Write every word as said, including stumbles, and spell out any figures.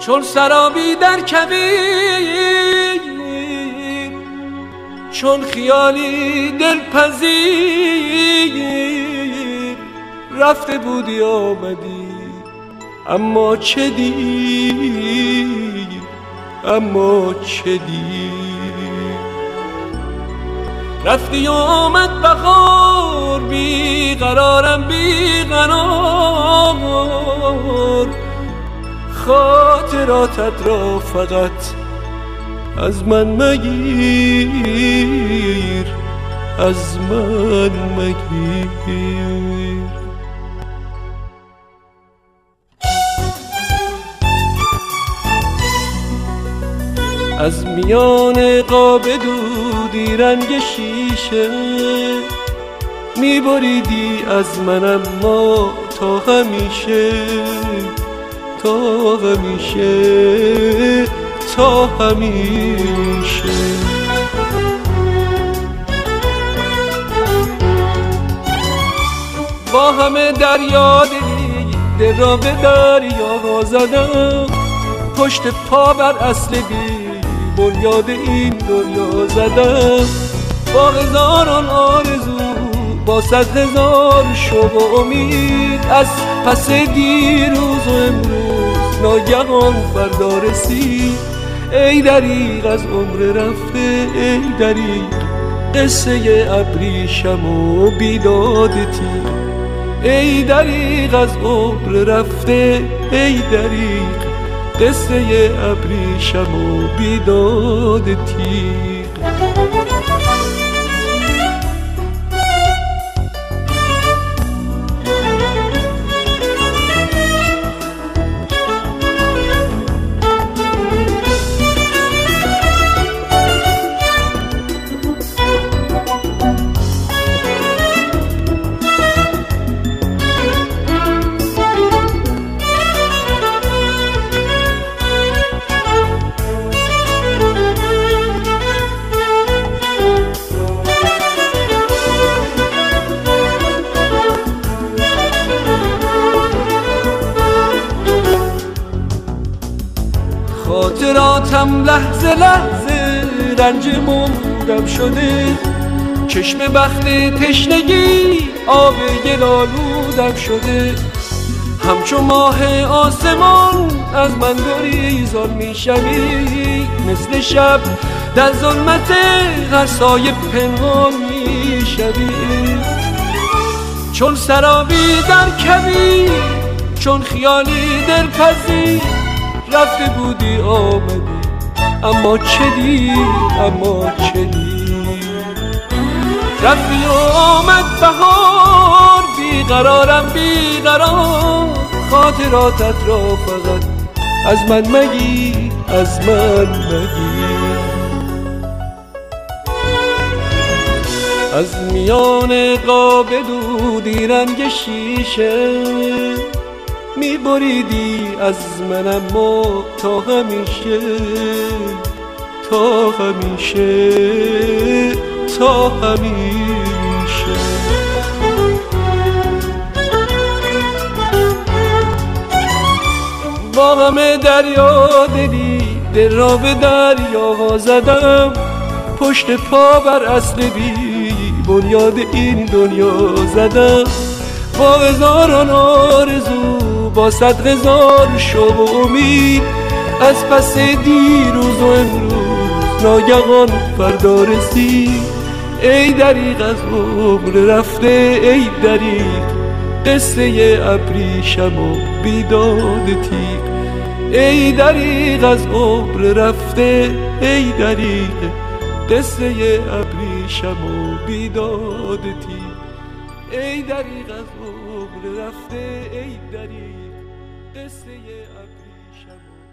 چون سرابی در کویر، چون خیالی دلپذیر، رفته بودی آمدی اما چه دیر، اما چه دیر. رفتی و آمد بهار، بی قرارم بی قرار، خاطراتت را فقط از من مگیر، از من مگیر. از میان قاب دودی رنگ شیشه میبریدی از من، اما تا همیشه، تا همیشه، تا همیشه. با همه دریا دلی دل را به دریا زدم، پشت پا بر اصل بی بنیاد این دنیا زدم. با هزاران آرزو، با صد هزار شوق و امید، از پس دیروز و امروز ناگهان فردا رسید. ای دریغ از عمر رفته، ای دریغ قصه ابریشم و بیداد تیر. ای دریغ از عمر رفته، ای دریغ قصه ابریشم و بیداد تیر. خاطراتم لحظه لحظه رنج مودم شده، چشم بخت تشنگی آب گل آلودم شده. همچون ماه آسمان از من گریزان میشوی، مثل شب در ظلمت هر سایه پنهان میشوی. چون سرابی در کویر، چون خیالی دلپذیر، رفته بودی آمدی اما چه دیر، اما چه دیر. رفتی و آمد بهار، بی قرارم بی قرار، خاطراتت را فقط از من مگیر، از من مگیر. از میان قاب دودی رنگ شیشه میبریدی از من، اما تا همیشه، تا همیشه، تا همیشه. با همه دریا دلی دل را به دریا زدم، پشت پا بر اصل بی بنیاد این دنیا زدم. با هزاران آرزو، با صد هزار شوق و امید، از پس دیروز و امروز ناگهان فردا رسید. ای دریغ از عمر رفته، ای دریغ قصه ابریشم و بیداد تیغ. ای دریغ از عمر رفته، ای دریغ قصه ابریشم و بیداد تیغ. ای دریغ از عمر رفته، ای دریغ قصه ابریشم.